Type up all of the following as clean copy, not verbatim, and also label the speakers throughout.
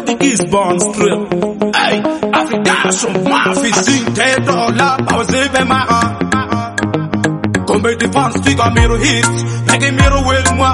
Speaker 1: the Eastbourne Strip.
Speaker 2: Hey, Africa som mafi sin te dollar pause be ma. Comme défense figa miro hits, pege miro wel moi.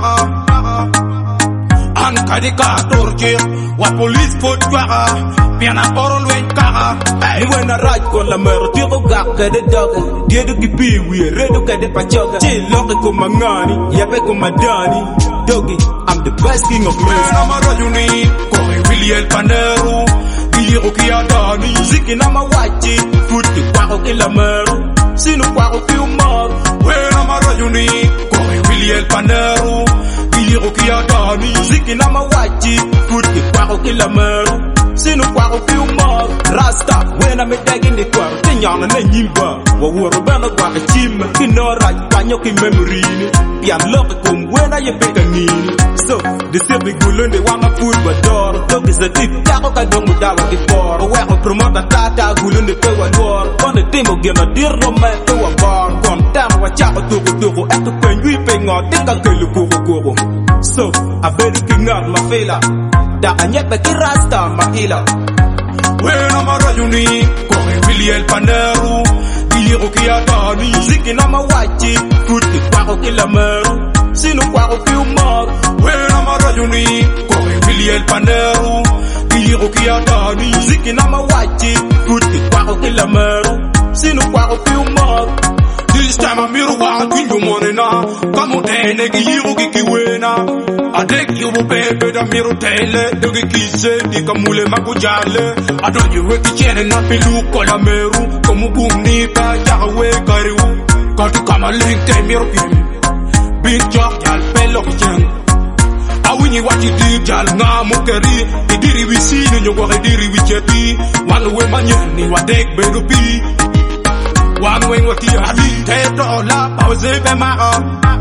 Speaker 2: An kadika torche, wa police pot kwa. Bien a poron wen ka.
Speaker 1: Ni wena right con la mer, tiro gak de dog. Dia do kipi we redo ka de pachoga. Che loke ko mangani, yape ko madani. Doggy, I'm the best king of music.
Speaker 2: I'm a rajuni, kore Willie El Panero. Kiro kia dani,
Speaker 1: ziki na mawachi, futi kwako kila meru. Sinu kwako kiumar.
Speaker 2: When I'm a rajuni, kore Willie El Panero. Kiro kia dani,
Speaker 1: ziki na mawachi, futi kwako kila meru. Sinu kwako kiumar. Rasta, when I'm tagging the kwaro, tinyana na nyimba. Wawuro bana kwaka chima, kinora, panyo ki memory. Pian loke kum when I peka nini. So, the sipping gulunde wanga food bador. Dog is a tip, tako ka dongo dawa kipor. Weko promoter tata gulunde pewa door. Kone timo gena dirlo me pewa bar. Kon tano wa chako tuku eto penjui pengo tika kelu koko. So, I better king out my fela. Da anyepe ki rasta mahila.
Speaker 2: When I'm a rajuni, kore Willie El Panero. Kiro kia dani,
Speaker 1: ziki na mawachi, futi kwako kila meru. Sinu kwako kiumar.
Speaker 2: When I'm a rajuni, kore Willie El Panero. Kiro kia dani,
Speaker 1: ziki na mawachi, futi kwako kila meru. Sinu kwako kiumar.
Speaker 2: This time I'm here to win you money now. Come on, nigga, you kiki wena. I take you baby, the mirror tele. Do the kisse, the kamule makujale. I don't you work the chain and not be look on a meru. Come boom nita, Yahweh Kariu. Got to come a link, take me up. Big job, y'all fellow young. I win you what you did, y'all now, Mokari. The diri we see, and you go a diri with your tea. One way, man, you what take better be. One way what you have been dollar pause be ma.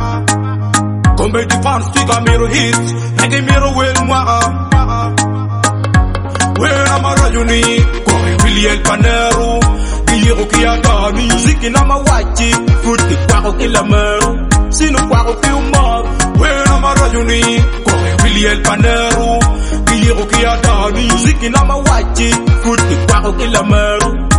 Speaker 2: Comme défense figa miro hits, pege miro wel moi. When I'm a rajuni, kore Willie El Panero. Kiro kia dani,
Speaker 1: ziki na mawachi, futi kwako kila meru. Sinu kwako kiumar.
Speaker 2: When I'm a rajuni, kore Willie El Panero. Kiro kia dani,
Speaker 1: ziki na mawachi, futi kwako kila meru.